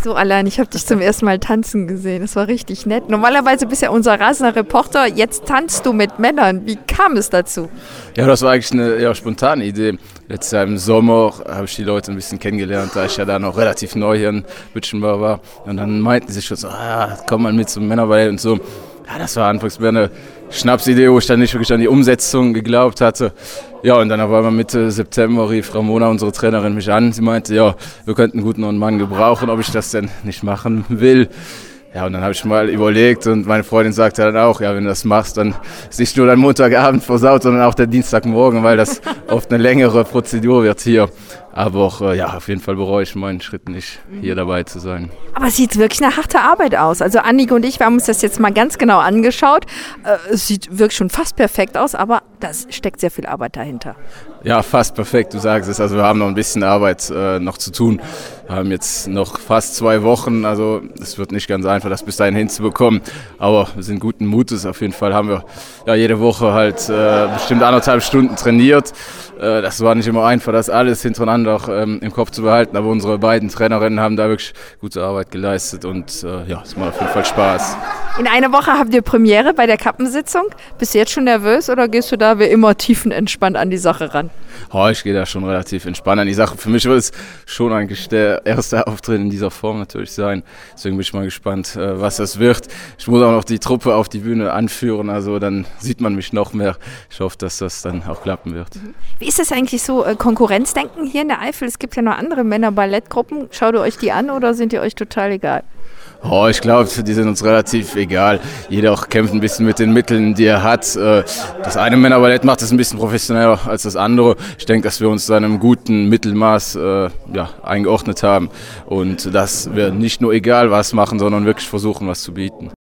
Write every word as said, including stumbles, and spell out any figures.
So, Alain, ich habe dich zum ersten Mal tanzen gesehen. Das war richtig nett. Normalerweise bist ja unser rasender Reporter. Jetzt tanzt du mit Männern. Wie kam es dazu? Ja, das war eigentlich eine eher spontane Idee. Letztes Jahr im Sommer habe ich die Leute ein bisschen kennengelernt, da ich ja da noch relativ neu hier in Bütchenbach war. Und dann meinten sie schon so, ah, komm mal mit zum Männerballett und so. Ja, das war anfangs mehr eine Schnapsidee, wo ich dann nicht wirklich an die Umsetzung geglaubt hatte. Ja, und dann auf einmal Mitte September rief Ramona, unsere Trainerin, mich an. Sie meinte, ja, wir könnten gut noch einen Mann gebrauchen, ob ich das denn nicht machen will. Ja, und dann habe ich mal überlegt und meine Freundin sagte dann auch, ja, wenn du das machst, dann ist nicht nur dein Montagabend versaut, sondern auch der Dienstagmorgen, weil das oft eine längere Prozedur wird hier. Aber auch, äh, ja, auf jeden Fall bereue ich meinen Schritt nicht, hier dabei zu sein. Aber es sieht wirklich eine harte Arbeit aus. Also Annika und ich, wir haben uns das jetzt mal ganz genau angeschaut. Äh, es sieht wirklich schon fast perfekt aus, aber da steckt sehr viel Arbeit dahinter. Ja, fast perfekt, du sagst es. Also wir haben noch ein bisschen Arbeit äh, noch zu tun. Wir haben jetzt noch fast zwei Wochen, also es wird nicht ganz einfach, das bis dahin hinzubekommen. Aber wir sind guten Mutes. Auf jeden Fall haben wir ja jede Woche halt äh, bestimmt anderthalb Stunden trainiert. Äh, das war nicht immer einfach, das alles hintereinander auch, ähm, im Kopf zu behalten. Aber unsere beiden Trainerinnen haben da wirklich gute Arbeit geleistet und äh, ja, es macht auf jeden Fall Spaß. In einer Woche habt ihr Premiere bei der Kappensitzung. Bist du jetzt schon nervös oder gehst du da wie immer tiefenentspannt an die Sache ran? Oh, ich gehe da schon relativ entspannt an die Sache. Für mich wird es schon eigentlich der erste Auftritt in dieser Form natürlich sein. Deswegen bin ich mal gespannt, was das wird. Ich muss auch noch die Truppe auf die Bühne anführen, also dann sieht man mich noch mehr. Ich hoffe, dass das dann auch klappen wird. Wie ist das eigentlich so, Konkurrenzdenken hier in der Eifel? Es gibt ja noch andere Männer-Ballettgruppen. Schaut ihr euch die an oder sind die euch total egal? Oh, ich glaube, die sind uns relativ egal. Jeder auch kämpft ein bisschen mit den Mitteln, die er hat. Das eine Männerballett macht es ein bisschen professioneller als das andere. Ich denke, dass wir uns da in einem guten Mittelmaß äh, ja, eingeordnet haben und dass wir nicht nur egal was machen, sondern wirklich versuchen, was zu bieten.